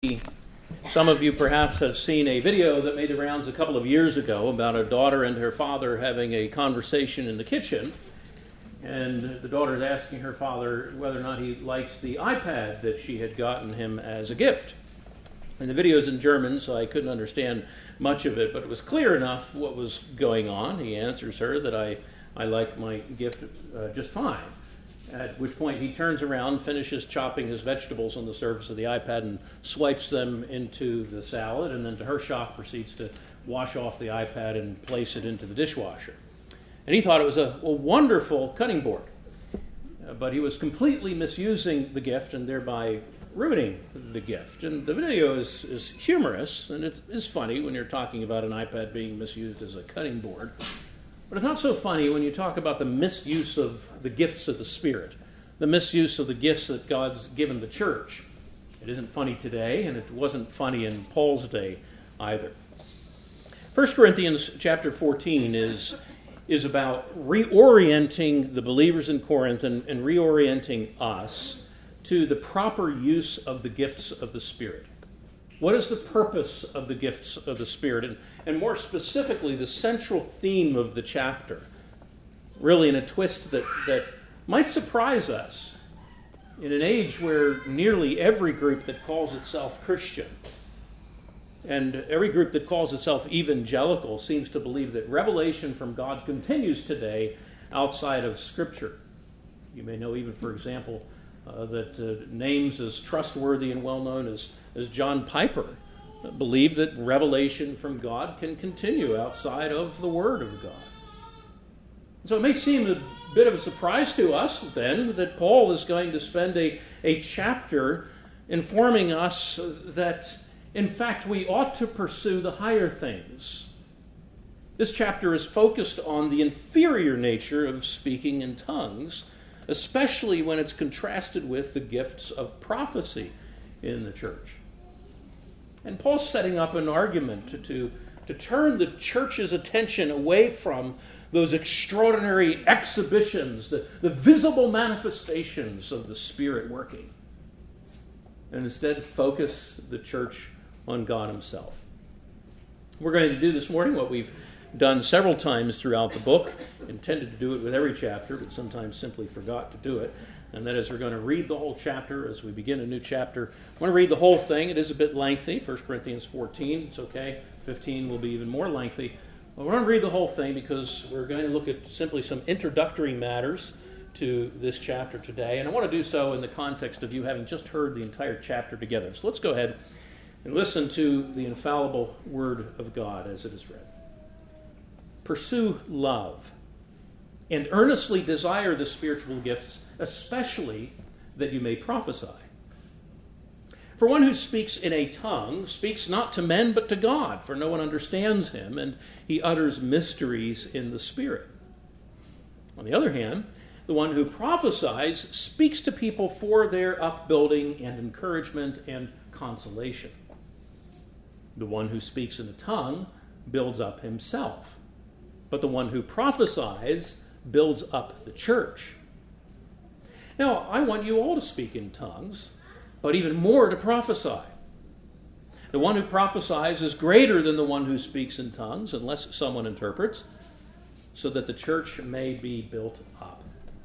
Some of you perhaps have seen a video that made the rounds a couple of years ago about a daughter and her father having a conversation in the kitchen. And the daughter is asking her father whether or not he likes the iPad that she had gotten him as a gift. And the video is in German, so I couldn't understand much of it, but it was clear enough what was going on. He answers her that I like my gift just fine. At which point he turns around, finishes chopping his vegetables on the surface of the iPad and swipes them into the salad, and then to her shock proceeds to wash off the iPad and place it into the dishwasher. And he thought it was a wonderful cutting board, but he was completely misusing the gift and thereby ruining the gift. And the video is humorous, and it's funny when you're talking about an iPad being misused as a cutting board. But it's not so funny when you talk about the misuse of the gifts of the Spirit, the misuse of the gifts that God's given the church. It isn't funny today, and it wasn't funny in Paul's day either. 1 Corinthians chapter 14 is about reorienting the believers in Corinth and reorienting us to the proper use of the gifts of the Spirit. What is the purpose of the gifts of the Spirit? And more specifically, the central theme of the chapter, really in a twist that might surprise us in an age where nearly every group that calls itself Christian and every group that calls itself evangelical seems to believe that revelation from God continues today outside of Scripture. You may know even, for example, that names as trustworthy and well-known as John Piper believe that revelation from God can continue outside of the Word of God. So it may seem a bit of a surprise to us then that Paul is going to spend a chapter informing us that, in fact, we ought to pursue the higher things. This chapter is focused on the inferior nature of speaking in tongues, especially when it's contrasted with the gifts of prophecy in the church. And Paul's setting up an argument to turn the church's attention away from those extraordinary exhibitions, the visible manifestations of the Spirit working, and instead focus the church on God Himself. We're going to do this morning what we've done several times throughout the book, intended to do it with every chapter, but sometimes simply forgot to do it. And that is, we're going to read the whole chapter as we begin a new chapter. I want to read the whole thing. It is a bit lengthy, 1 Corinthians 14. It's okay. 15 will be even more lengthy. But we're going to read the whole thing because we're going to look at simply some introductory matters to this chapter today. And I want to do so in the context of you having just heard the entire chapter together. So let's go ahead and listen to the infallible Word of God as it is read. Pursue love and earnestly desire the spiritual gifts, especially that you may prophesy. For one who speaks in a tongue speaks not to men but to God, for no one understands him, and he utters mysteries in the Spirit. On the other hand, the one who prophesies speaks to people for their upbuilding and encouragement and consolation. The one who speaks in a tongue builds up himself, but the one who prophesies builds up the church. Now, I want you all to speak in tongues, but even more to prophesy. The one who prophesies is greater than the one who speaks in tongues, unless someone interprets, so that the church may be built up.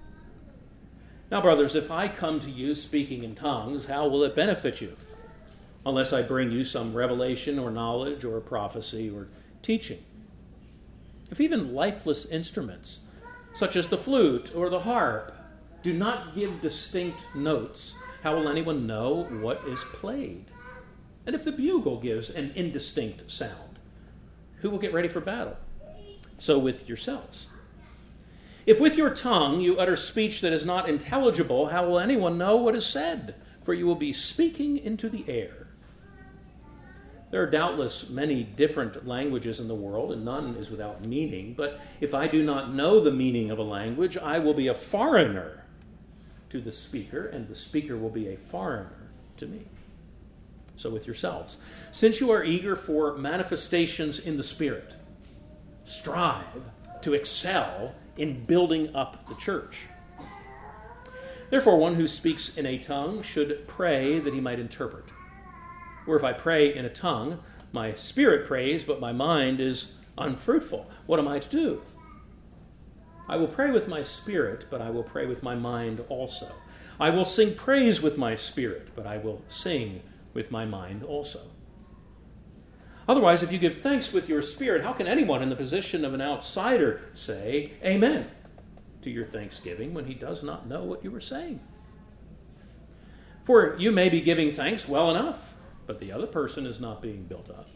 Now, brothers, if I come to you speaking in tongues, how will it benefit you? Unless I bring you some revelation or knowledge or prophecy or teaching. If even lifeless instruments, such as the flute or the harp, do not give distinct notes, how will anyone know what is played? And if the bugle gives an indistinct sound, who will get ready for battle? So with yourselves. If with your tongue you utter speech that is not intelligible, how will anyone know what is said? For you will be speaking into the air. There are doubtless many different languages in the world, and none is without meaning. But if I do not know the meaning of a language, I will be a foreigner to the speaker, and the speaker will be a foreigner to me. So with yourselves, since you are eager for manifestations in the Spirit, strive to excel in building up the church. Therefore, one who speaks in a tongue should pray that he might interpret. Or if I pray in a tongue, my spirit prays, but my mind is unfruitful. What am I to do? I will pray with my spirit, but I will pray with my mind also. I will sing praise with my spirit, but I will sing with my mind also. Otherwise, if you give thanks with your spirit, how can anyone in the position of an outsider say amen to your thanksgiving when he does not know what you are saying? For you may be giving thanks well enough, but the other person is not being built up.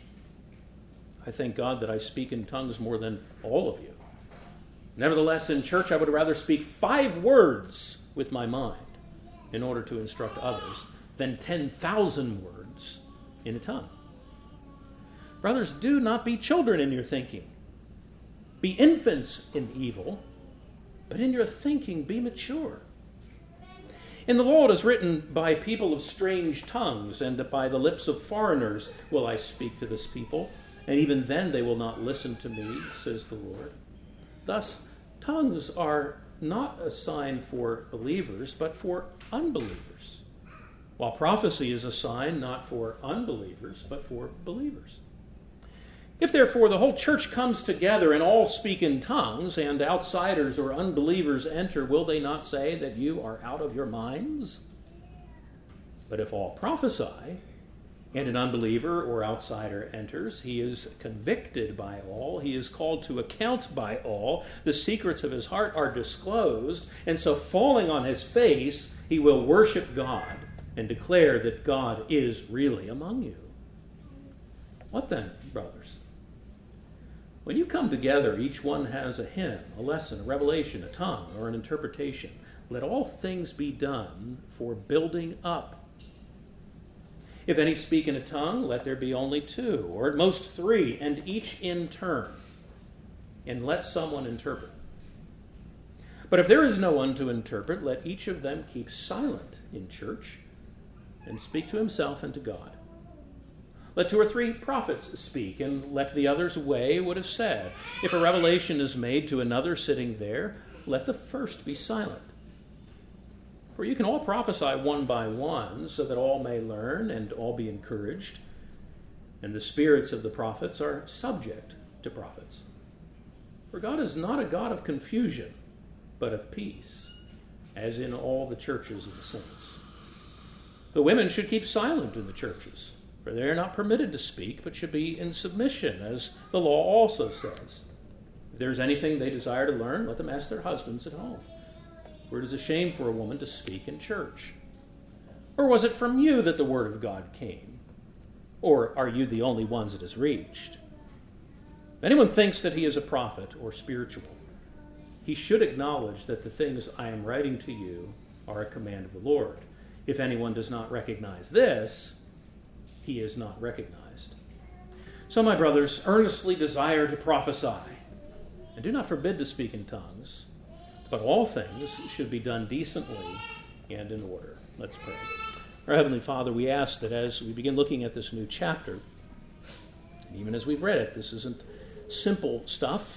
I thank God that I speak in tongues more than all of you. Nevertheless, in church I would rather speak 5 words with my mind in order to instruct others than 10,000 words in a tongue. Brothers, do not be children in your thinking. Be infants in evil, but in your thinking be mature. In the law it is written, by people of strange tongues and by the lips of foreigners will I speak to this people, and even then they will not listen to me, says the Lord. Thus, tongues are not a sign for believers, but for unbelievers, while prophecy is a sign not for unbelievers, but for believers. If therefore the whole church comes together and all speak in tongues, and outsiders or unbelievers enter, will they not say that you are out of your minds? But if all prophesy, and an unbeliever or outsider enters, he is convicted by all, he is called to account by all, the secrets of his heart are disclosed, and so falling on his face, he will worship God and declare that God is really among you. What then, brothers? When you come together, each one has a hymn, a lesson, a revelation, a tongue, or an interpretation. Let all things be done for building up. If any speak in a tongue, let there be only 2, or at most 3, and each in turn. And let someone interpret. But if there is no one to interpret, let each of them keep silent in church and speak to himself and to God. Let 2 or 3 prophets speak, and let the others weigh what is said. If a revelation is made to another sitting there, let the first be silent. For you can all prophesy one by one, so that all may learn and all be encouraged. And the spirits of the prophets are subject to prophets. For God is not a God of confusion, but of peace, as in all the churches of the saints. The women should keep silent in the churches, for they are not permitted to speak, but should be in submission, as the law also says. If there is anything they desire to learn, let them ask their husbands at home. For it is a shame for a woman to speak in church. Or was it from you that the word of God came? Or are you the only ones it has reached? If anyone thinks that he is a prophet or spiritual, he should acknowledge that the things I am writing to you are a command of the Lord. If anyone does not recognize this, he is not recognized. So, my brothers, earnestly desire to prophesy, and do not forbid to speak in tongues, but all things should be done decently and in order. Let's pray. Our Heavenly Father, we ask that as we begin looking at this new chapter, and even as we've read it, this isn't simple stuff,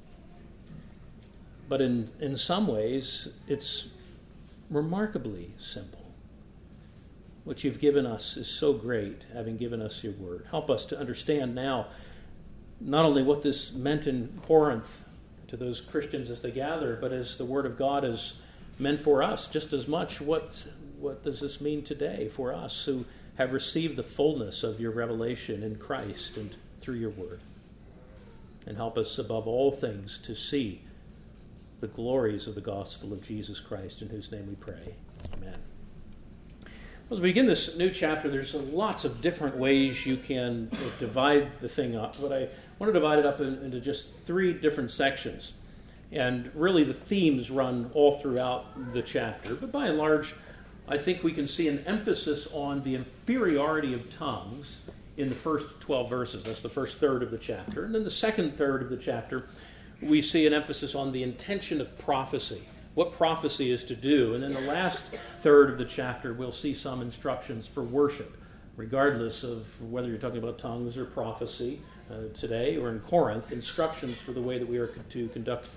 but in some ways it's remarkably simple. What you've given us is so great, having given us your word. Help us to understand now not only what this meant in Corinth to those Christians as they gather, but as the word of God is meant for us just as much. What does this mean today for us who have received the fullness of your revelation in Christ and through your word? And help us above all things to see the glories of the gospel of Jesus Christ, in whose name we pray. Amen. As we begin this new chapter, there's lots of different ways you can divide the thing up, but I want to divide it up into just 3 different sections. And really the themes run all throughout the chapter, but by and large, I think we can see an emphasis on the inferiority of tongues in the first 12 verses. That's the first third of the chapter. And then the second third of the chapter, we see an emphasis on the intention of prophecy, what prophecy is to do. And then the last third of the chapter, we'll see some instructions for worship, regardless of whether you're talking about tongues or prophecy today or in Corinth, instructions for the way that we are to conduct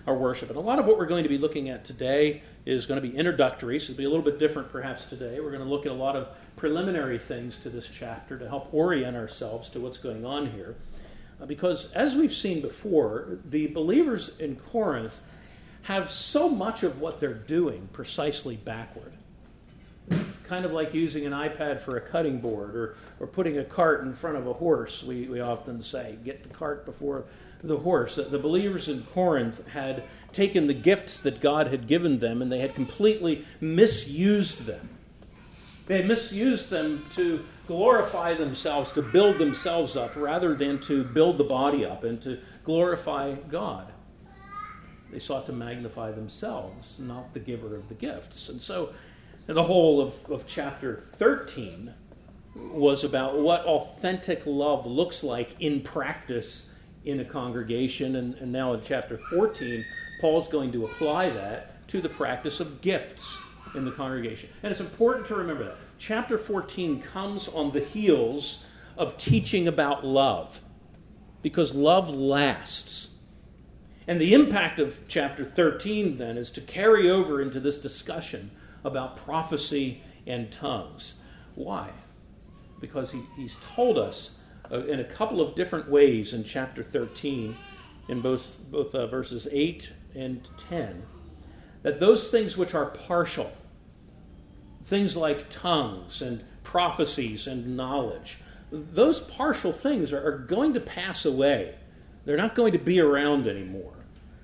our worship. And a lot of what we're going to be looking at today is going to be introductory, so it'll be a little bit different perhaps today. We're going to look at a lot of preliminary things to this chapter to help orient ourselves to what's going on here. Because as we've seen before, the believers in Corinth have so much of what they're doing precisely backward. Kind of like using an iPad for a cutting board or putting a cart in front of a horse, we often say, get the cart before the horse. The believers in Corinth had taken the gifts that God had given them and they had completely misused them. They had misused them to glorify themselves, to build themselves up, rather than to build the body up and to glorify God. They sought to magnify themselves, not the giver of the gifts. And so the whole of chapter 13 was about what authentic love looks like in practice in a congregation. And now in chapter 14, Paul's going to apply that to the practice of gifts in the congregation. And it's important to remember that. Chapter 14 comes on the heels of teaching about love, because love lasts. And the impact of chapter 13 then is to carry over into this discussion about prophecy and tongues. Why? Because he's told us in a couple of different ways in chapter 13, in both verses 8 and 10, that those things which are partial, things like tongues and prophecies and knowledge, those partial things are going to pass away. They're not going to be around anymore.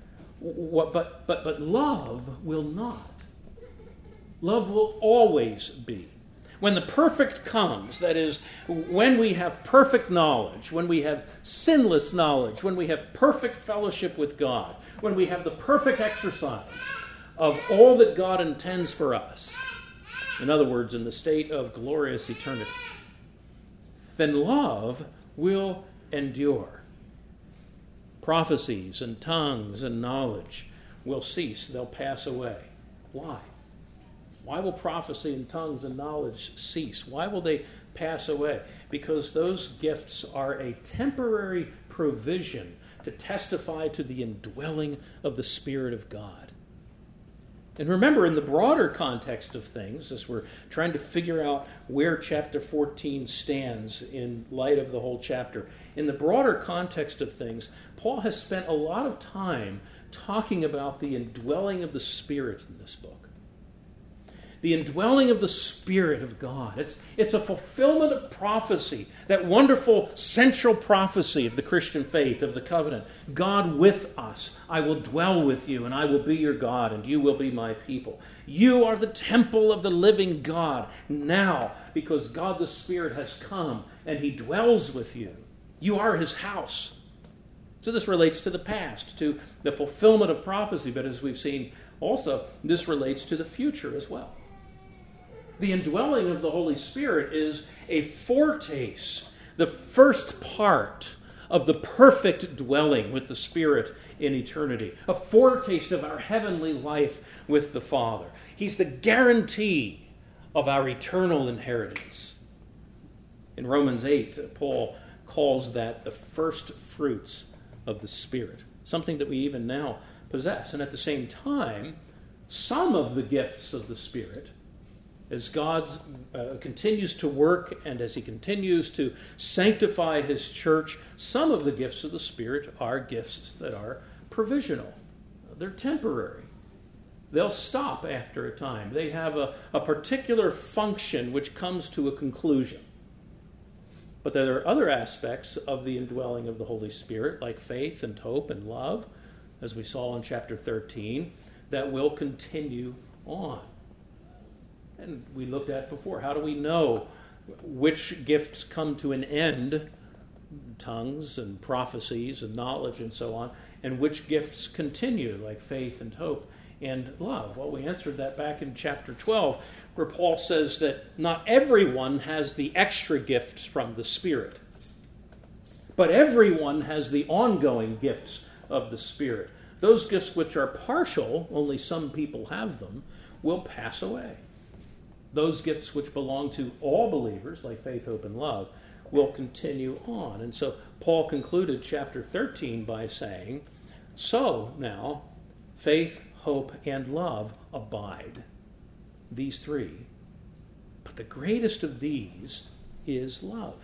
But love will not. Love will always be. When the perfect comes, that is, when we have perfect knowledge, when we have sinless knowledge, when we have perfect fellowship with God, when we have the perfect exercise of all that God intends for us, in other words, in the state of glorious eternity, then love will endure. Prophecies and tongues and knowledge will cease. They'll pass away. Why? Why will prophecy and tongues and knowledge cease? Why will they pass away? Because those gifts are a temporary provision to testify to the indwelling of the Spirit of God. And remember, in the broader context of things, as we're trying to figure out where chapter 14 stands in light of the whole chapter, in the broader context of things, Paul has spent a lot of time talking about the indwelling of the Spirit in this book. The indwelling of the Spirit of God. It's a fulfillment of prophecy, that wonderful central prophecy of the Christian faith, of the covenant. God with us. I will dwell with you, and I will be your God, and you will be my people. You are the temple of the living God now, because God the Spirit has come, and he dwells with you. You are his house. So this relates to the past, to the fulfillment of prophecy, but as we've seen also, this relates to the future as well. The indwelling of the Holy Spirit is a foretaste, the first part of the perfect dwelling with the Spirit in eternity, a foretaste of our heavenly life with the Father. He's the guarantee of our eternal inheritance. In Romans 8, Paul calls that the first fruits of the Spirit, something that we even now possess. And at the same time, some of the gifts of the Spirit, as God continues to work and as he continues to sanctify his church, some of the gifts of the Spirit are gifts that are provisional. They're temporary. They'll stop after a time. They have a particular function which comes to a conclusion. But there are other aspects of the indwelling of the Holy Spirit, like faith and hope and love, as we saw in chapter 13, that will continue on. And we looked at before, how do we know which gifts come to an end, tongues and prophecies and knowledge and so on, and which gifts continue, like faith and hope and love? Well, we answered that back in chapter 12, where Paul says that not everyone has the extra gifts from the Spirit, but everyone has the ongoing gifts of the Spirit. Those gifts which are partial, only some people have them, will pass away. Those gifts which belong to all believers, like faith, hope, and love, will continue on. And so Paul concluded chapter 13 by saying, so now, faith, hope, and love abide. These three. But the greatest of these is love.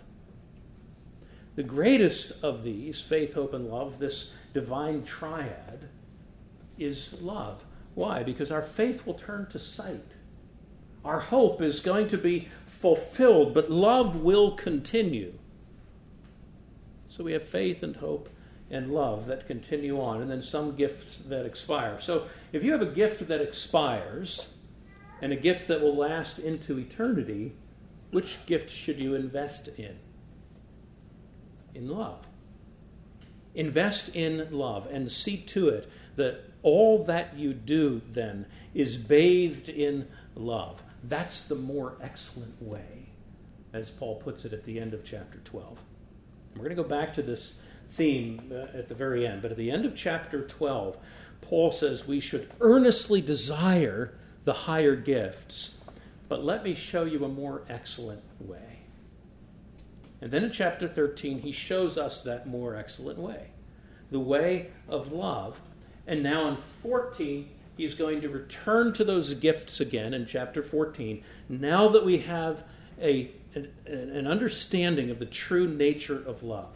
The greatest of these, faith, hope, and love, this divine triad, is love. Why? Because our faith will turn to sight. Our hope is going to be fulfilled, but love will continue. So we have faith and hope and love that continue on, and then some gifts that expire. So if you have a gift that expires and a gift that will last into eternity, which gift should you invest in? In love. Invest in love and see to it that all that you do then is bathed in love. That's the more excellent way, as Paul puts it at the end of chapter 12. And we're going to go back to this theme at the very end, but at the end of chapter 12, Paul says we should earnestly desire the higher gifts, but let me show you a more excellent way. And then in chapter 13, he shows us that more excellent way, the way of love. And now in 14, he's going to return to those gifts again in chapter 14, now that we have an understanding of the true nature of love.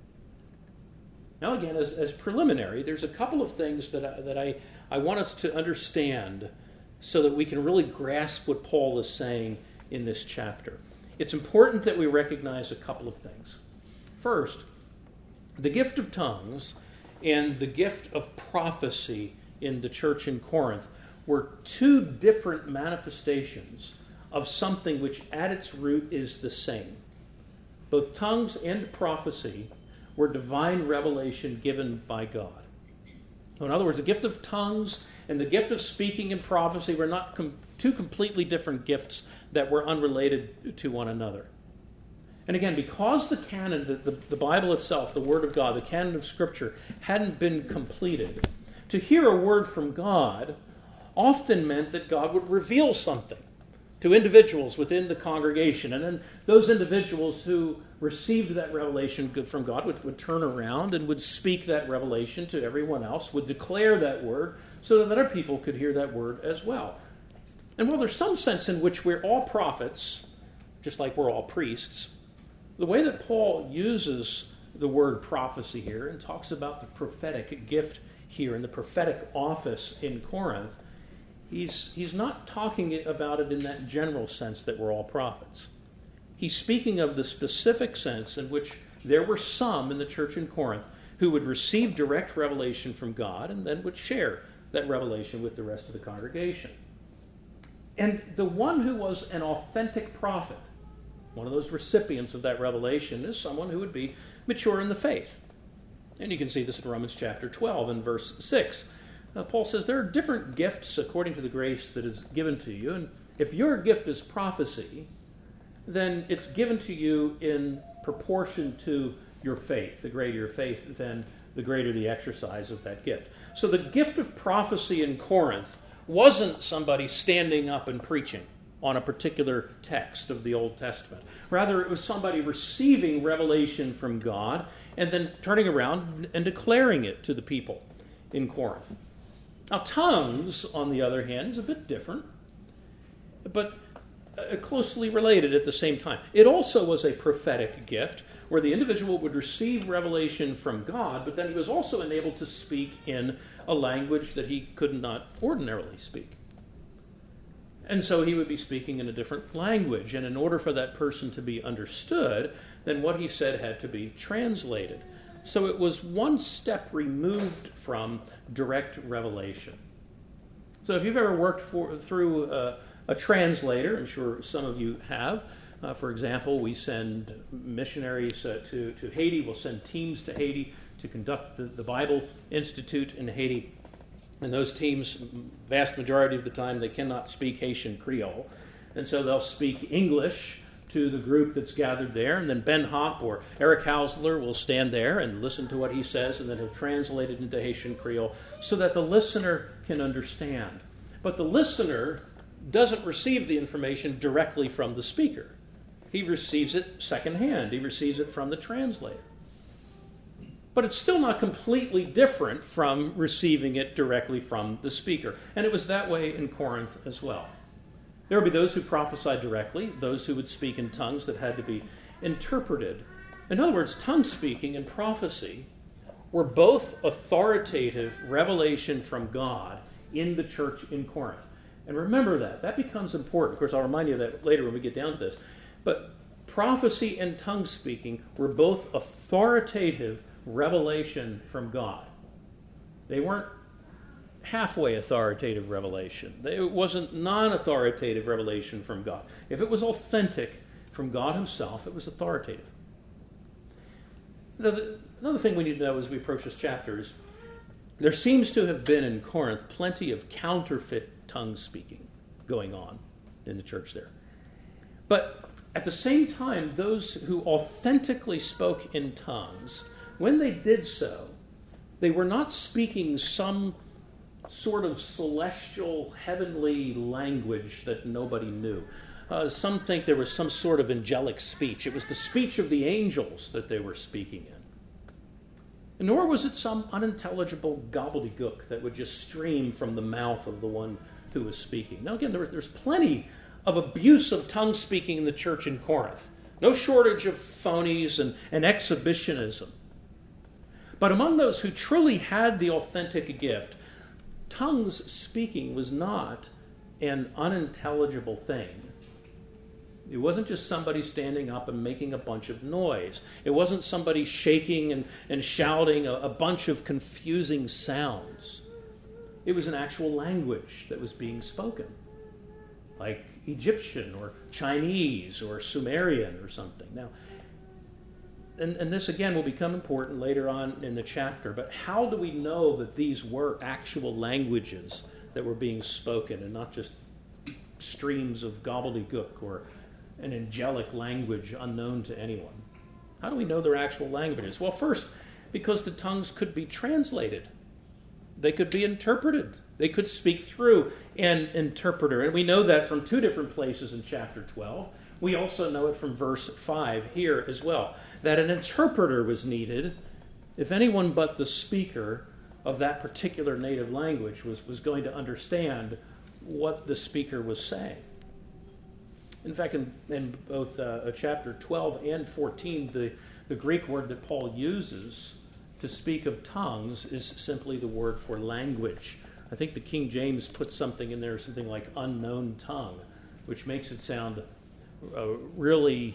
Now again, as preliminary, there's a couple of things that I want us to understand so that we can really grasp what Paul is saying in this chapter. It's important that we recognize a couple of things. First, the gift of tongues and the gift of prophecy in the church in Corinth were two different manifestations of something which at its root is the same. Both tongues and prophecy were divine revelation given by God. So in other words, the gift of tongues and the gift of speaking and prophecy were not two completely different gifts that were unrelated to one another. And again, because the canon, the Bible itself, the Word of God, the canon of Scripture, hadn't been completed, to hear a word from God often meant that God would reveal something to individuals within the congregation. And then those individuals who received that revelation from God would turn around and would speak that revelation to everyone else, would declare that word so that other people could hear that word as well. And while there's some sense in which we're all prophets, just like we're all priests, the way that Paul uses the word prophecy here and talks about the prophetic gift here in the prophetic office in Corinth, he's not talking about it in that general sense that we're all prophets. He's speaking of the specific sense in which there were some in the church in Corinth who would receive direct revelation from God and then would share that revelation with the rest of the congregation. And the one who was an authentic prophet, one of those recipients of that revelation, is someone who would be mature in the faith. And you can see this in Romans chapter 12 and verse 6. Paul says there are different gifts according to the grace that is given to you. And if your gift is prophecy, then it's given to you in proportion to your faith. The greater your faith, then the greater the exercise of that gift. So the gift of prophecy in Corinth wasn't somebody standing up and preaching on a particular text of the Old Testament. Rather, it was somebody receiving revelation from God and then turning around and declaring it to the people in Corinth. Now, tongues, on the other hand, is a bit different, but closely related at the same time. It also was a prophetic gift where the individual would receive revelation from God, but then he was also enabled to speak in a language that he could not ordinarily speak. And so he would be speaking in a different language, and in order for that person to be understood, then what he said had to be translated. So it was one step removed from direct revelation. So if you've ever worked through a translator, I'm sure some of you have. For example, we send missionaries to Haiti. We'll send teams to Haiti to conduct the Bible Institute in Haiti. And those teams, vast majority of the time, they cannot speak Haitian Creole. And so they'll speak English to the group that's gathered there. And then Ben Hopp or Eric Hausler will stand there and listen to what he says, and then he'll translate it into Haitian Creole so that the listener can understand. But the listener doesn't receive the information directly from the speaker. He receives it secondhand. He receives it from the translator. But it's still not completely different from receiving it directly from the speaker. And it was that way in Corinth as well. There would be those who prophesied directly, those who would speak in tongues that had to be interpreted. In other words, tongue speaking and prophecy were both authoritative revelation from God in the church in Corinth. And remember that. That becomes important. Of course, I'll remind you of that later when we get down to this. But prophecy and tongue speaking were both authoritative revelation from God. They weren't halfway authoritative revelation. It wasn't non-authoritative revelation from God. If it was authentic from God himself, it was authoritative. Now, another thing we need to know as we approach this chapter is there seems to have been in Corinth plenty of counterfeit tongue speaking going on in the church there. But at the same time, those who authentically spoke in tongues, when they did so, they were not speaking some sort of celestial, heavenly language that nobody knew. Some think there was some sort of angelic speech. It was the speech of the angels that they were speaking in. Nor was it some unintelligible gobbledygook that would just stream from the mouth of the one who was speaking. Now again, there's plenty of abuse of tongue speaking in the church in Corinth. No shortage of phonies and exhibitionism. But among those who truly had the authentic gift, tongues speaking was not an unintelligible thing. It wasn't just somebody standing up and making a bunch of noise. It wasn't somebody shaking and shouting a bunch of confusing sounds. It was an actual language that was being spoken, like Egyptian or Chinese or Sumerian or something. Now, and this again will become important later on in the chapter, but how do we know that these were actual languages that were being spoken and not just streams of gobbledygook or an angelic language unknown to anyone? How do we know they're actual languages? Well, first, because the tongues could be translated. They could be interpreted. They could speak through an interpreter. And we know that from two different places in chapter 12. We also know it from verse 5 here as well, that an interpreter was needed if anyone but the speaker of that particular native language was going to understand what the speaker was saying. In fact, in both chapter 12 and 14, the Greek word that Paul uses to speak of tongues is simply the word for language. I think the King James puts something in there, something like unknown tongue, which makes it sound really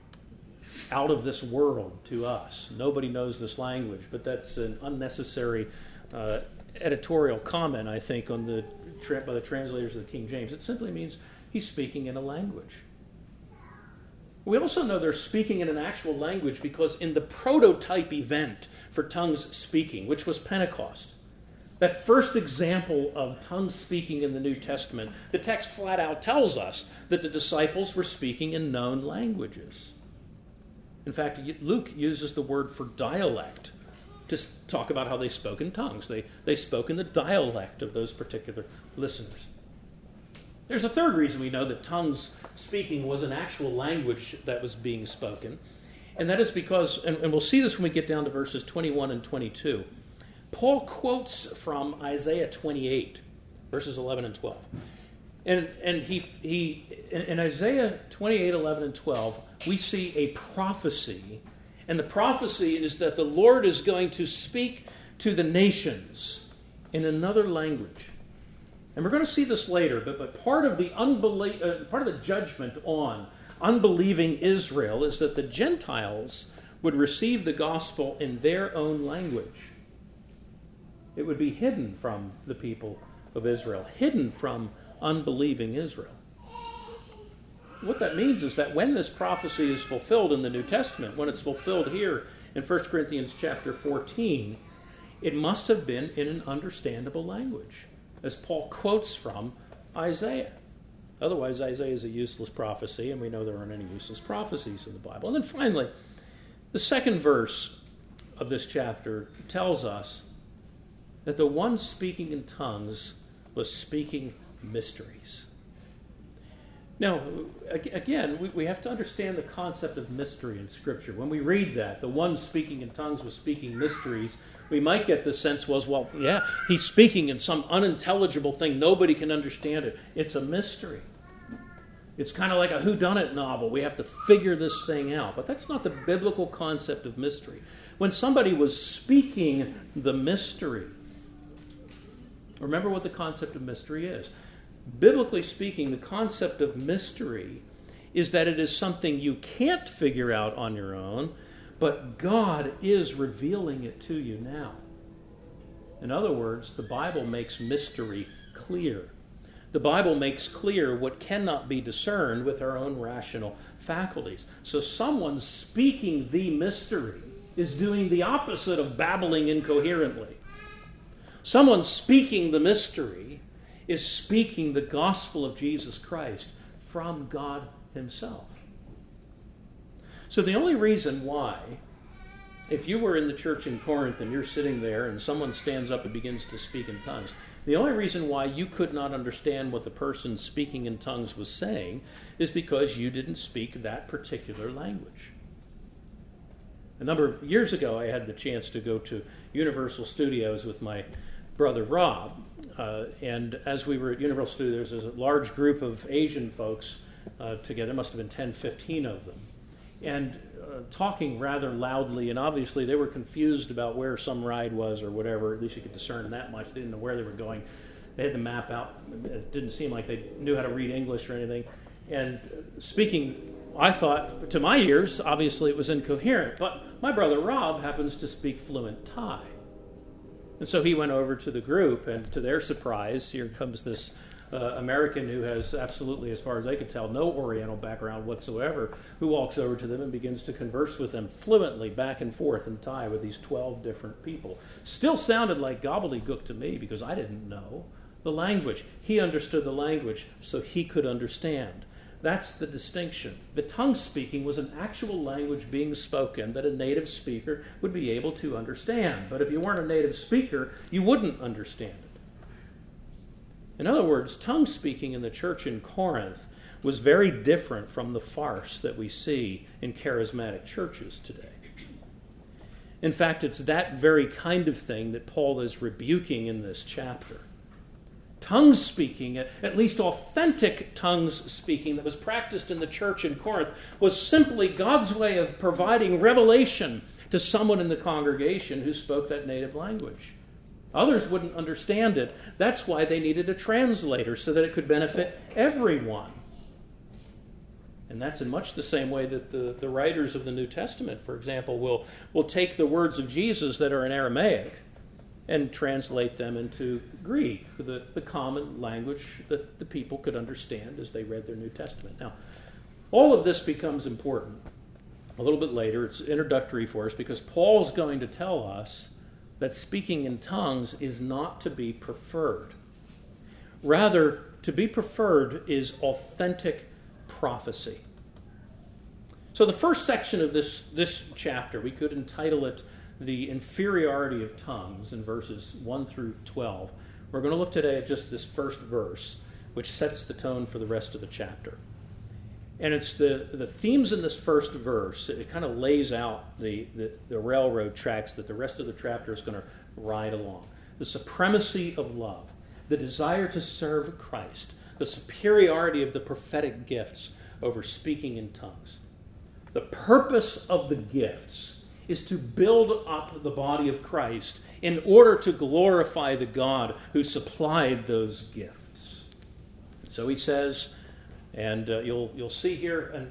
out of this world to us. Nobody knows this language, but that's an unnecessary editorial comment, I think, on by the translators of the King James. It simply means he's speaking in a language. We also know they're speaking in an actual language because in the prototype event for tongues speaking, which was Pentecost, that first example of tongues speaking in the New Testament, the text flat out tells us that the disciples were speaking in known languages. In fact, Luke uses the word for dialect to talk about how they spoke in tongues. They spoke in the dialect of those particular listeners. There's a third reason we know that tongues speaking was an actual language that was being spoken, and that is because, and we'll see this when we get down to verses 21 and 22, Paul quotes from Isaiah 28, verses 11 and 12. And he in Isaiah 28, 11 and 12, we see a prophecy, and the prophecy is that the Lord is going to speak to the nations in another language. And we're going to see this later, but part of the judgment on unbelieving Israel is that the Gentiles would receive the gospel in their own language. It would be hidden from the people of Israel, hidden from unbelieving Israel. What that means is that when this prophecy is fulfilled in the New Testament, when it's fulfilled here in 1 Corinthians chapter 14, it must have been in an understandable language, as Paul quotes from Isaiah. Otherwise, Isaiah is a useless prophecy, and we know there aren't any useless prophecies in the Bible. And then finally, the second verse of this chapter tells us that the one speaking in tongues was speaking mysteries. Now, again, we have to understand the concept of mystery in Scripture. When we read that, the one speaking in tongues was speaking mysteries, we might get the sense was, well, yeah, he's speaking in some unintelligible thing. Nobody can understand it. It's a mystery. It's kind of like a whodunit novel. We have to figure this thing out. But that's not the biblical concept of mystery. When somebody was speaking the mystery, remember what the concept of mystery is. Biblically speaking, the concept of mystery is that it is something you can't figure out on your own, but God is revealing it to you now. In other words, the Bible makes mystery clear. The Bible makes clear what cannot be discerned with our own rational faculties. So someone speaking the mystery is doing the opposite of babbling incoherently. Someone speaking the mystery is speaking the gospel of Jesus Christ from God himself. So the only reason why, if you were in the church in Corinth and you're sitting there and someone stands up and begins to speak in tongues, the only reason why you could not understand what the person speaking in tongues was saying is because you didn't speak that particular language. A number of years ago, I had the chance to go to Universal Studios with my brother Rob, and as we were at Universal Studios, there was a large group of Asian folks together. There must have been 10, 15 of them, and talking rather loudly, and obviously they were confused about where some ride was or whatever. At least you could discern that much. They didn't know where they were going. They had the map out. It didn't seem like they knew how to read English or anything. And speaking, I thought, to my ears, obviously it was incoherent. But my brother Rob happens to speak fluent Thai. And so he went over to the group, and to their surprise, here comes this American who has absolutely, as far as I could tell, no Oriental background whatsoever, who walks over to them and begins to converse with them fluently back and forth in Thai with these 12 different people. Still sounded like gobbledygook to me because I didn't know the language. He understood the language, so he could understand. That's the distinction. The tongue speaking was an actual language being spoken that a native speaker would be able to understand. But if you weren't a native speaker, you wouldn't understand it. In other words, tongue speaking in the church in Corinth was very different from the farce that we see in charismatic churches today. In fact, it's that very kind of thing that Paul is rebuking in this chapter. Tongue speaking, at least authentic tongues speaking that was practiced in the church in Corinth, was simply God's way of providing revelation to someone in the congregation who spoke that native language. Others wouldn't understand it. That's why they needed a translator, so that it could benefit everyone. And that's in much the same way that the writers of the New Testament, for example, will take the words of Jesus that are in Aramaic and translate them into Greek, the common language that the people could understand as they read their New Testament. Now, all of this becomes important a little bit later. It's introductory for us because Paul's going to tell us that speaking in tongues is not to be preferred. Rather, to be preferred is authentic prophecy. So the first section of this chapter, we could entitle it The Inferiority of Tongues in verses 1 through 12. We're going to look today at just this first verse, which sets the tone for the rest of the chapter. And it's the themes in this first verse. It kind of lays out the railroad tracks that the rest of the chapter is going to ride along. The supremacy of love, the desire to serve Christ, the superiority of the prophetic gifts over speaking in tongues. The purpose of the gifts is to build up the body of Christ in order to glorify the God who supplied those gifts. So he says, and you'll see here, and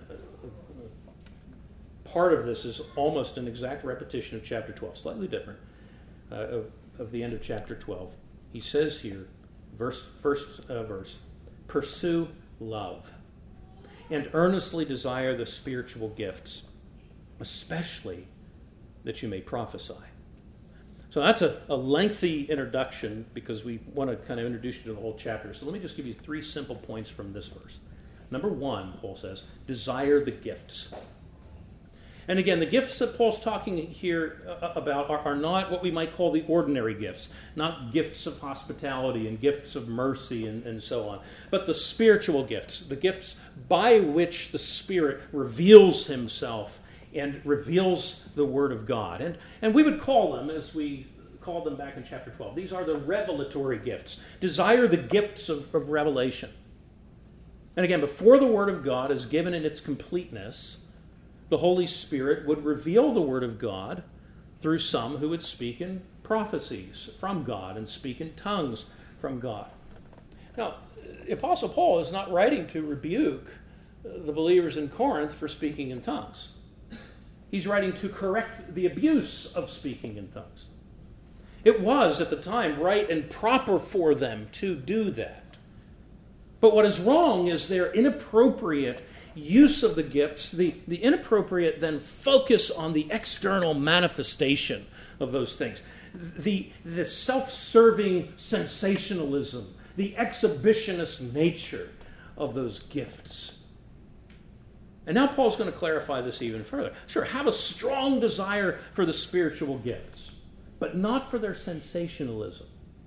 part of this is almost an exact repetition of chapter 12, slightly different, of the end of chapter 12. He says here, first verse, pursue love and earnestly desire the spiritual gifts, especially that you may prophesy. So that's a lengthy introduction because we want to kind of introduce you to the whole chapter. So let me just give you 3 simple points from this verse. Number 1, Paul says, desire the gifts. And again, the gifts that Paul's talking here about are not what we might call the ordinary gifts, not gifts of hospitality and gifts of mercy and so on, but the spiritual gifts, the gifts by which the Spirit reveals himself and reveals the Word of God. And we would call them, as we called them back in chapter 12, these are the revelatory gifts. Desire the gifts of revelation. And again, before the Word of God is given in its completeness, the Holy Spirit would reveal the Word of God through some who would speak in prophecies from God and speak in tongues from God. Now, the Apostle Paul is not writing to rebuke the believers in Corinth for speaking in tongues. He's writing to correct the abuse of speaking in tongues. It was, at the time, right and proper for them to do that. But what is wrong is their inappropriate use of the gifts, the inappropriate then focus on the external manifestation of those things. The self-serving sensationalism, the exhibitionist nature of those gifts. And now Paul's going to clarify this even further. Sure, have a strong desire for the spiritual gifts, but not for their sensationalism.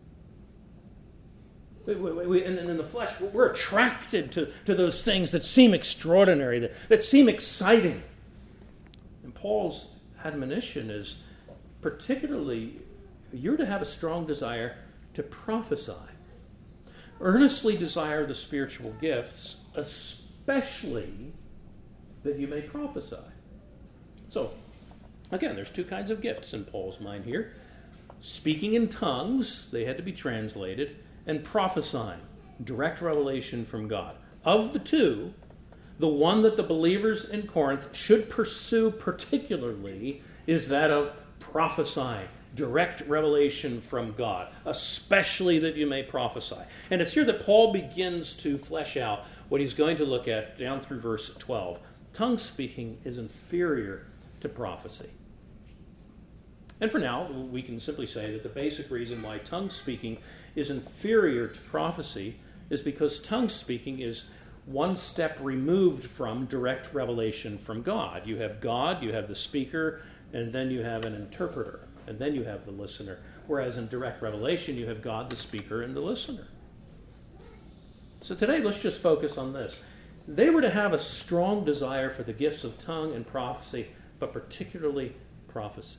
And in the flesh, we're attracted to those things that seem extraordinary, that seem exciting. And Paul's admonition is particularly, you're to have a strong desire to prophesy. Earnestly desire the spiritual gifts, especially that you may prophesy. So, again, there's two kinds of gifts in Paul's mind here. Speaking in tongues, they had to be translated, and prophesying, direct revelation from God. Of the two, the one that the believers in Corinth should pursue particularly is that of prophesying, direct revelation from God, especially that you may prophesy. And it's here that Paul begins to flesh out what he's going to look at down through verse 12. Tongue speaking is inferior to prophecy. And for now, we can simply say that the basic reason why tongue speaking is inferior to prophecy is because tongue speaking is one step removed from direct revelation from God. You have God, you have the speaker, and then you have an interpreter, and then you have the listener. Whereas in direct revelation, you have God, the speaker, and the listener. So today, let's just focus on this. They were to have a strong desire for the gifts of tongue and prophecy, but particularly prophecy.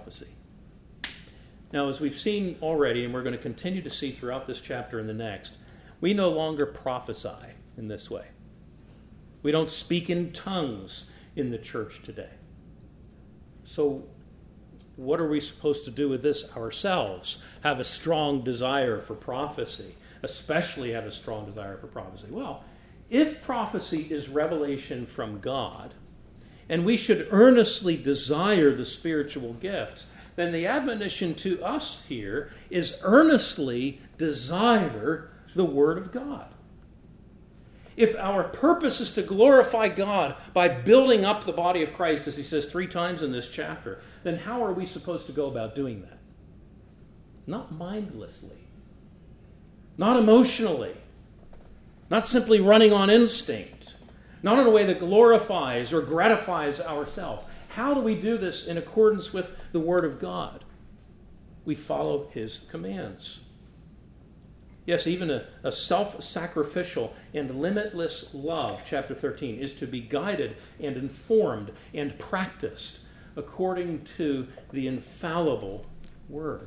Now, as we've seen already, and we're going to continue to see throughout this chapter and the next, we no longer prophesy in this way. We don't speak in tongues in the church today. So, what are we supposed to do with this ourselves? Have a strong desire for prophecy, especially have a strong desire for prophecy. Well, if prophecy is revelation from God, and we should earnestly desire the spiritual gifts, then the admonition to us here is earnestly desire the Word of God. If our purpose is to glorify God by building up the body of Christ, as he says 3 times in this chapter, then how are we supposed to go about doing that? Not mindlessly, not emotionally, not simply running on instinct, not in a way that glorifies or gratifies ourselves. How do we do this in accordance with the Word of God? We follow his commands. Yes, even a self-sacrificial and limitless love, chapter 13, is to be guided and informed and practiced according to the infallible Word.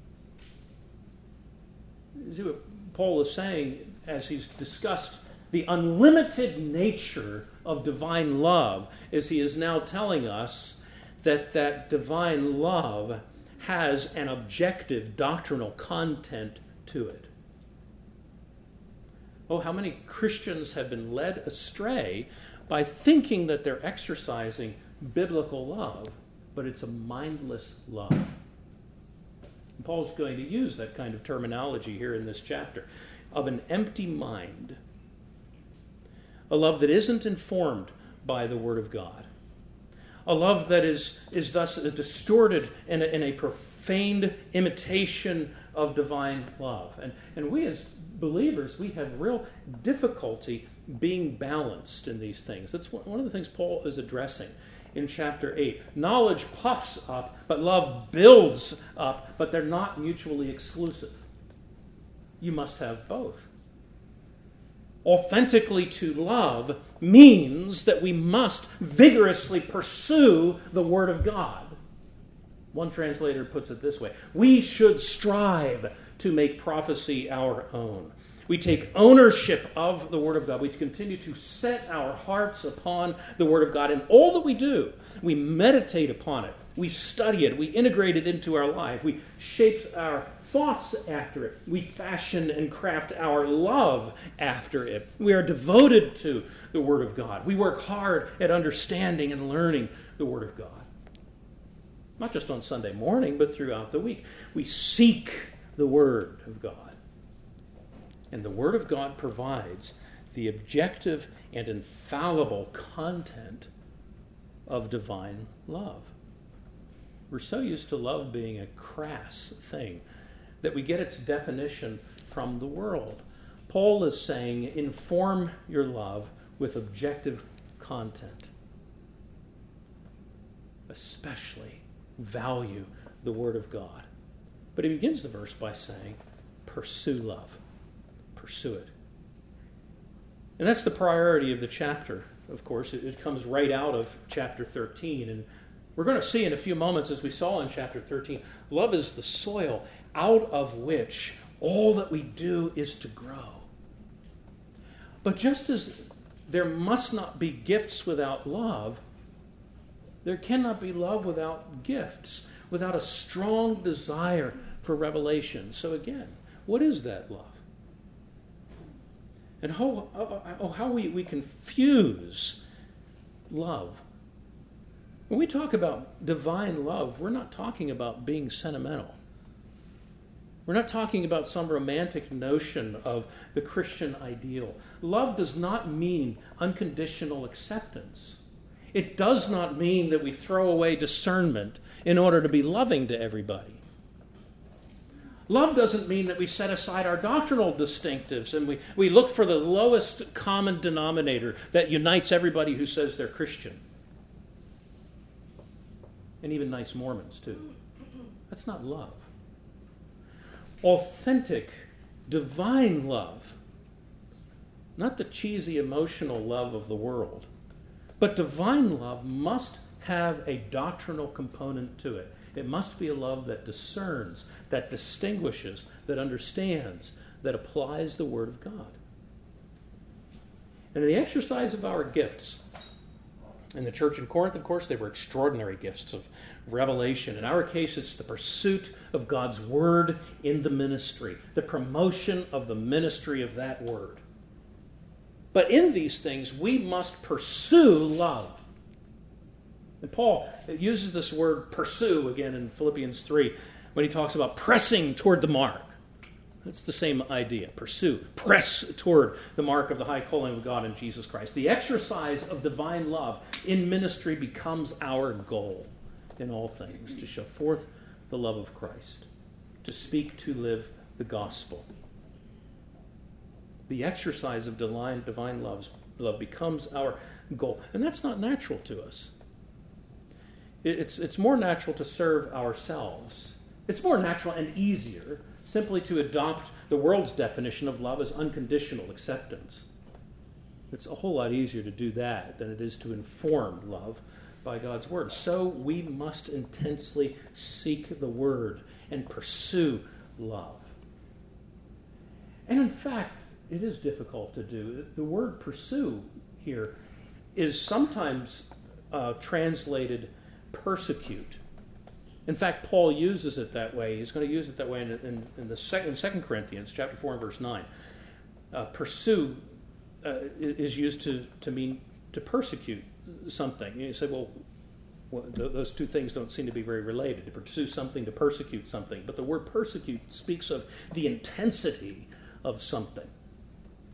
See what Paul is saying as he's discussed the unlimited nature of divine love, is he is now telling us that divine love has an objective doctrinal content to it. Oh, how many Christians have been led astray by thinking that they're exercising biblical love, but it's a mindless love. And Paul's going to use that kind of terminology here in this chapter, of an empty mind. A love that isn't informed by the Word of God. A love that is thus distorted in a profaned imitation of divine love. And we as believers, we have real difficulty being balanced in these things. That's one of the things Paul is addressing in chapter 8. Knowledge puffs up, but love builds up, but they're not mutually exclusive. You must have both. Authentically to love means that we must vigorously pursue the Word of God. One translator puts it this way: we should strive to make prophecy our own. We take ownership of the Word of God. We continue to set our hearts upon the Word of God. In all that we do, we meditate upon it. We study it. We integrate it into our life. We shape our thoughts after it. We fashion and craft our love after it. We are devoted to the Word of God. We work hard at understanding and learning the Word of God. Not just on Sunday morning, but throughout the week. We seek the Word of God. And the Word of God provides the objective and infallible content of divine love. We're so used to love being a crass thing that we get its definition from the world. Paul is saying, inform your love with objective content. Especially value the Word of God. But he begins the verse by saying, pursue love. Pursue it. And that's the priority of the chapter, of course. It comes right out of chapter 13. And we're going to see in a few moments, as we saw in chapter 13, love is the soil out of which all that we do is to grow. But just as there must not be gifts without love, there cannot be love without gifts, without a strong desire for revelation. So again, what is that love? And how we confuse love. When we talk about divine love, we're not talking about being sentimental. We're not talking about some romantic notion of the Christian ideal. Love does not mean unconditional acceptance. It does not mean that we throw away discernment in order to be loving to everybody. Love doesn't mean that we set aside our doctrinal distinctives and we look for the lowest common denominator that unites everybody who says they're Christian. And even nice Mormons, too. That's not love. Authentic, divine love, not the cheesy emotional love of the world, but divine love must have a doctrinal component to it. It must be a love that discerns, that distinguishes, that understands, that applies the Word of God. And in the exercise of our gifts, in the church in Corinth, of course, they were extraordinary gifts of revelation. In our case, it's the pursuit of God's Word in the ministry, the promotion of the ministry of that Word. But in these things, we must pursue love. And Paul uses this word pursue again in Philippians 3 when he talks about pressing toward the mark. That's the same idea. Pursue, press toward the mark of the high calling of God in Jesus Christ. The exercise of divine love in ministry becomes our goal in all things, to show forth the love of Christ, to speak, to live the gospel. The exercise of divine love becomes our goal. And that's not natural to us. It's more natural to serve ourselves. It's more natural and easier simply to adopt the world's definition of love as unconditional acceptance. It's a whole lot easier to do that than it is to inform love by God's Word. So we must intensely seek the Word and pursue love. And in fact, it is difficult to do. The word pursue here is sometimes translated persecute. In fact, Paul uses it that way. He's going to use it that way in 2 Corinthians chapter 4 and verse 9. Pursue is used to mean to persecute something. You say, well, those two things don't seem to be very related. To pursue something, to persecute something. But the word persecute speaks of the intensity of something.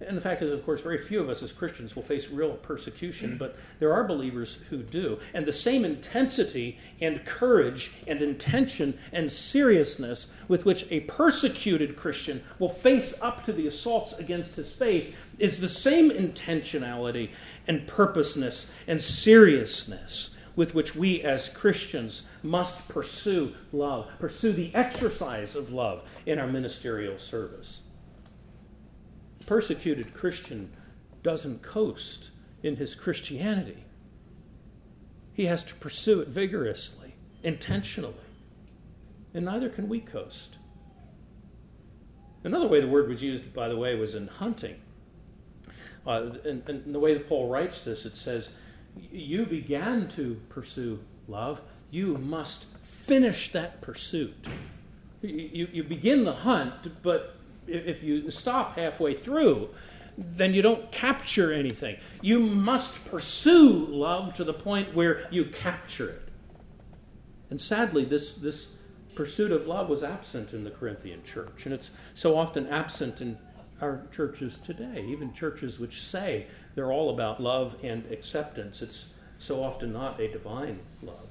And the fact is, of course, very few of us as Christians will face real persecution, but there are believers who do. And the same intensity and courage and intention and seriousness with which a persecuted Christian will face up to the assaults against his faith is the same intentionality and purposeness and seriousness with which we as Christians must pursue love, pursue the exercise of love in our ministerial service. Persecuted Christian doesn't coast in his Christianity. He has to pursue it vigorously, intentionally. And neither can we coast. Another way the word was used, by the way, was in hunting. And the way that Paul writes this, it says, you began to pursue love, you must finish that pursuit. You begin the hunt, but if you stop halfway through, then you don't capture anything. You must pursue love to the point where you capture it. And sadly, this pursuit of love was absent in the Corinthian church, and it's so often absent in our churches today, even churches which say they're all about love and acceptance. It's so often not a divine love.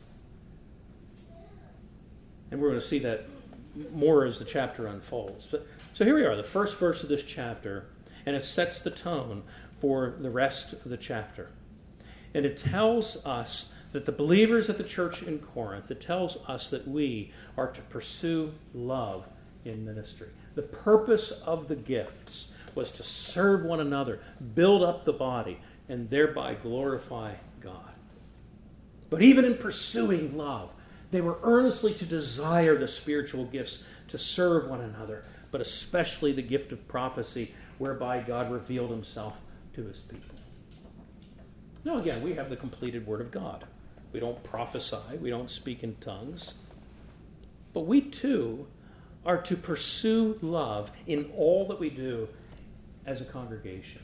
And we're going to see that more as the chapter unfolds. So here we are, the first verse of this chapter, and it sets the tone for the rest of the chapter. And it tells us that the believers at the church in Corinth, it tells us that we are to pursue love in ministry. The purpose of the gifts was to serve one another, build up the body, and thereby glorify God. But even in pursuing love, they were earnestly to desire the spiritual gifts to serve one another, but especially the gift of prophecy, whereby God revealed himself to his people. Now again, we have the completed Word of God. We don't prophesy, we don't speak in tongues. But we too are to pursue love in all that we do as a congregation.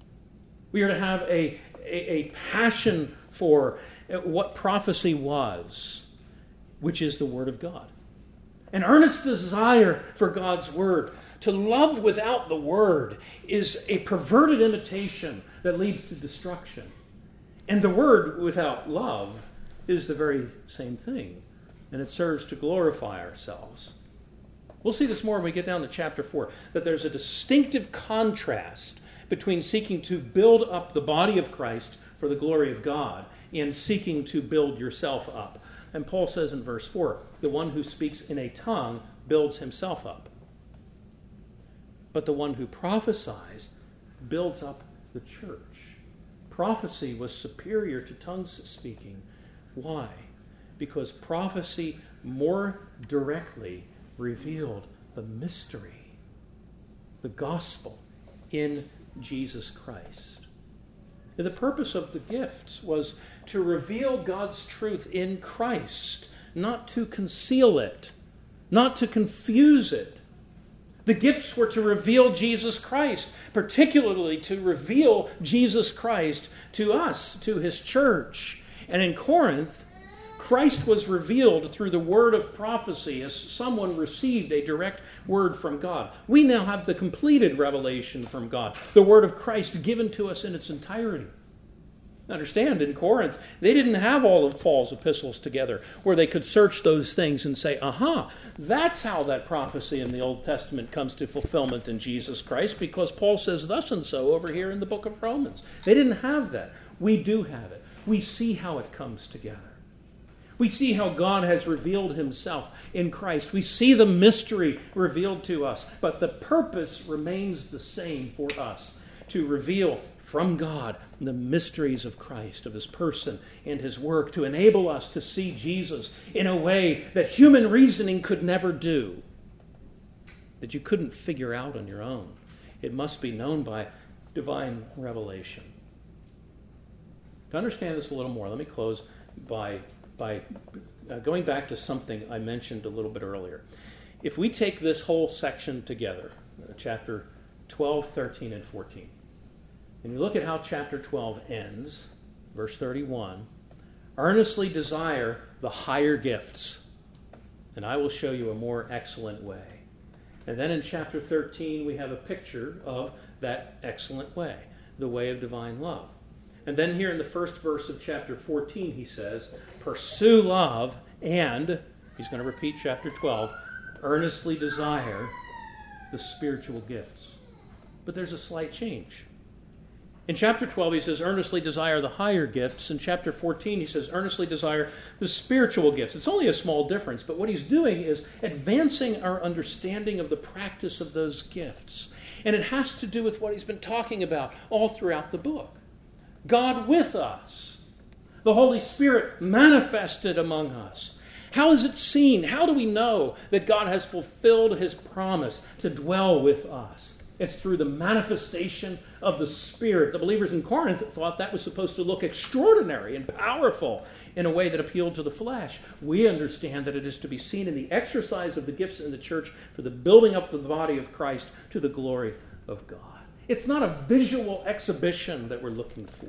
We are to have a passion for what prophecy was, which is the Word of God. An earnest desire for God's Word. To love without the Word is a perverted imitation that leads to destruction. And the Word without love is the very same thing. And it serves to glorify ourselves. We'll see this more when we get down to chapter 4, that there's a distinctive contrast between seeking to build up the body of Christ for the glory of God and seeking to build yourself up. And Paul says in verse 4, the one who speaks in a tongue builds himself up. But the one who prophesies builds up the church. Prophecy was superior to tongues speaking. Why? Because prophecy more directly revealed the mystery, the gospel in Jesus Christ. And the purpose of the gifts was to reveal God's truth in Christ, not to conceal it, not to confuse it. The gifts were to reveal Jesus Christ, particularly to reveal Jesus Christ to us, to his church. And in Corinth, Christ was revealed through the word of prophecy as someone received a direct word from God. We now have the completed revelation from God, the word of Christ given to us in its entirety. Understand, in Corinth, they didn't have all of Paul's epistles together where they could search those things and say, aha, that's how that prophecy in the Old Testament comes to fulfillment in Jesus Christ, because Paul says thus and so over here in the book of Romans. They didn't have that. We do have it. We see how it comes together. We see how God has revealed himself in Christ. We see the mystery revealed to us, but the purpose remains the same for us, to reveal from God the mysteries of Christ, of his person and his work, to enable us to see Jesus in a way that human reasoning could never do, that you couldn't figure out on your own. It must be known by divine revelation. To understand this a little more, let me close by going back to something I mentioned a little bit earlier. If we take this whole section together, chapter 12, 13, and 14, and you look at how chapter 12 ends, verse 31, earnestly desire the higher gifts, and I will show you a more excellent way. And then in chapter 13, we have a picture of that excellent way, the way of divine love. And then here in the first verse of chapter 14, he says, pursue love and, he's going to repeat chapter 12, earnestly desire the spiritual gifts. But there's a slight change. In chapter 12, he says, earnestly desire the higher gifts. In chapter 14, he says, earnestly desire the spiritual gifts. It's only a small difference, but what he's doing is advancing our understanding of the practice of those gifts. And it has to do with what he's been talking about all throughout the book. God with us. The Holy Spirit manifested among us. How is it seen? How do we know that God has fulfilled his promise to dwell with us? It's through the manifestation of the Spirit. The believers in Corinth thought that was supposed to look extraordinary and powerful in a way that appealed to the flesh. We understand that it is to be seen in the exercise of the gifts in the church for the building up of the body of Christ to the glory of God. It's not a visual exhibition that we're looking for.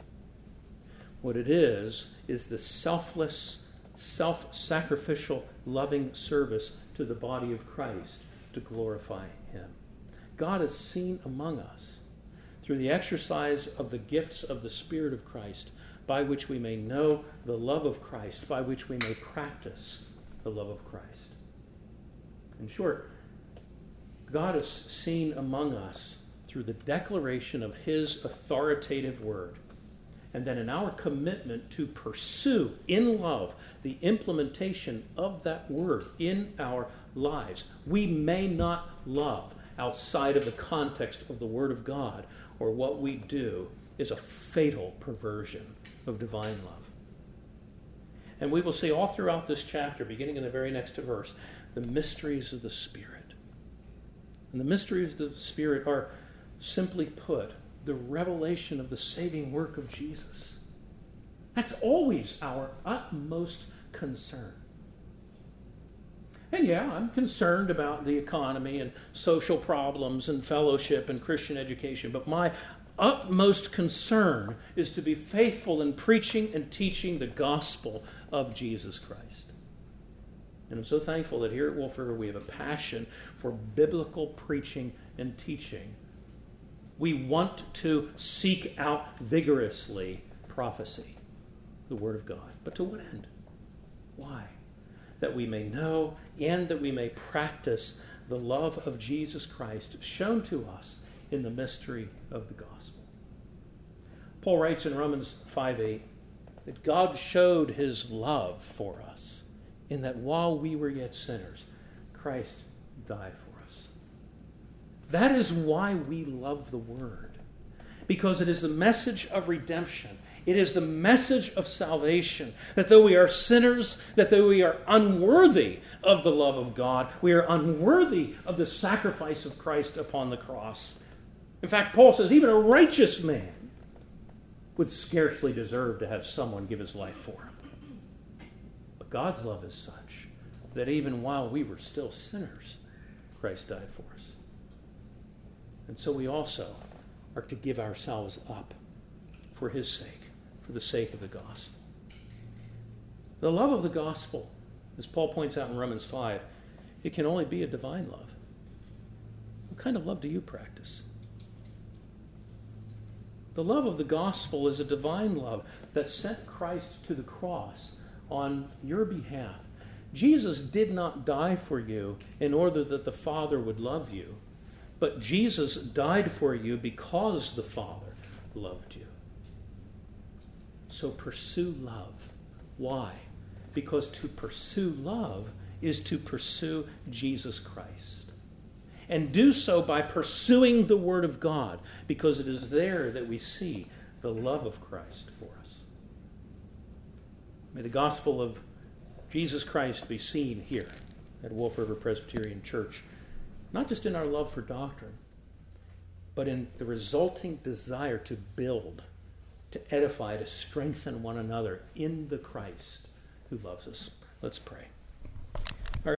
What it is the selfless, self-sacrificial, loving service to the body of Christ to glorify him. God is seen among us through the exercise of the gifts of the Spirit of Christ, by which we may know the love of Christ, by which we may practice the love of Christ. In short, God is seen among us through the declaration of his authoritative word, and then in our commitment to pursue in love the implementation of that word in our lives. We may not love outside of the context of the Word of God, or what we do is a fatal perversion of divine love. And we will see all throughout this chapter, beginning in the very next verse, the mysteries of the Spirit. And the mysteries of the Spirit are, simply put, the revelation of the saving work of Jesus. That's always our utmost concern. And yeah, I'm concerned about the economy and social problems and fellowship and Christian education, but my utmost concern is to be faithful in preaching and teaching the gospel of Jesus Christ. And I'm so thankful that here at Wolf River we have a passion for biblical preaching and teaching. We want to seek out vigorously prophecy, the Word of God. But to what end? Why? That we may know and that we may practice the love of Jesus Christ shown to us in the mystery of the gospel. Paul writes in Romans 5:8 that God showed his love for us in that while we were yet sinners, Christ died for us. That is why we love the Word, because it is the message of redemption. It is the message of salvation, that though we are sinners, that though we are unworthy of the love of God, we are unworthy of the sacrifice of Christ upon the cross. In fact, Paul says even a righteous man would scarcely deserve to have someone give his life for him. But God's love is such that even while we were still sinners, Christ died for us. And so we also are to give ourselves up for his sake, for the sake of the gospel. The love of the gospel, as Paul points out in Romans 5, it can only be a divine love. What kind of love do you practice? The love of the gospel is a divine love that sent Christ to the cross on your behalf. Jesus did not die for you in order that the Father would love you, but Jesus died for you because the Father loved you. So pursue love. Why? Because to pursue love is to pursue Jesus Christ. And do so by pursuing the Word of God, because it is there that we see the love of Christ for us. May the gospel of Jesus Christ be seen here at Wolf River Presbyterian Church, not just in our love for doctrine, but in the resulting desire to build, to edify, to strengthen one another in the Christ who loves us. Let's pray.